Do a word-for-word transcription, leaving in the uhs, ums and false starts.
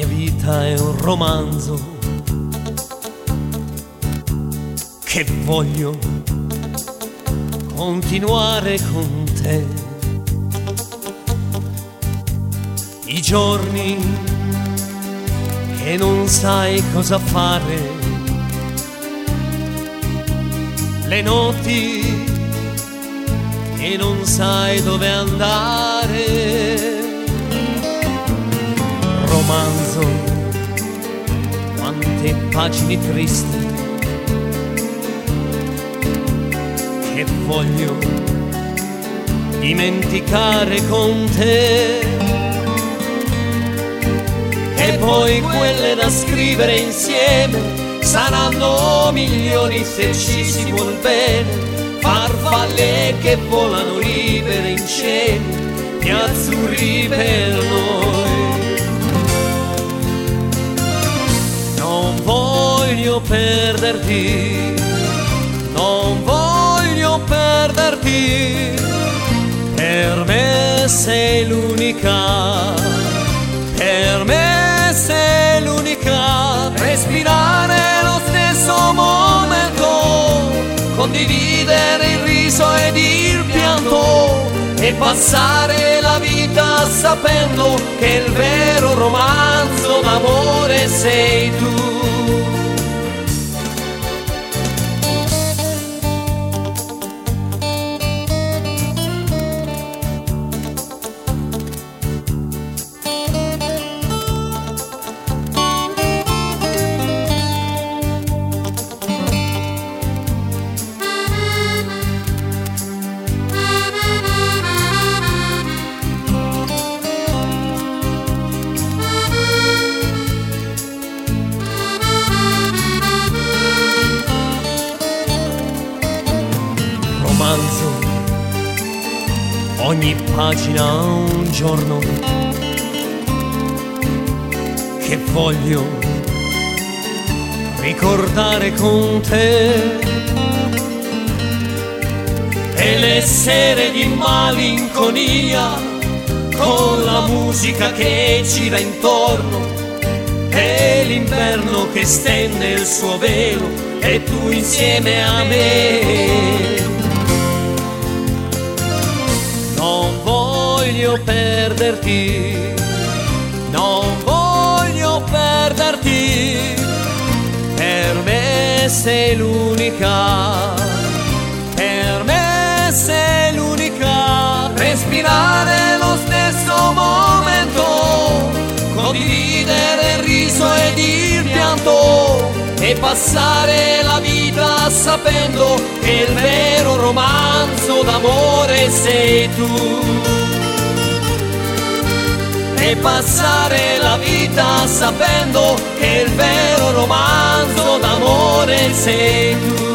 mia vita è un romanzo che voglio continuare con te. I giorni che non sai cosa fare, le notti che non sai dove andare. Romanzo, quante pagine tristi che voglio dimenticare con te. E poi quelle da scrivere insieme saranno milioni se ci si vuol bene. Farfalle che volano libere in cieli più azzurri per noi. Non voglio perderti, non voglio perderti, per me sei l'unica, per me sei l'unica. Respirare lo stesso momento, condividere il riso ed il pianto, e passare la vita sapendo che il vero romanzo d'amore sei tu. Romanzo, ogni pagina un giorno che voglio ricordare con te, e le sere di malinconia con la musica che gira intorno, e l'inverno che stende il suo velo e tu insieme a me. Non voglio perderti, non voglio perderti, per me sei l'unica, per me sei l'unica. Respirare lo stesso momento, condividere il riso ed il pianto, e passare la vita sapendo che il vero romanzo d'amore sei tu. E passare la vita sapendo che il vero romanzo d'amore sei tu.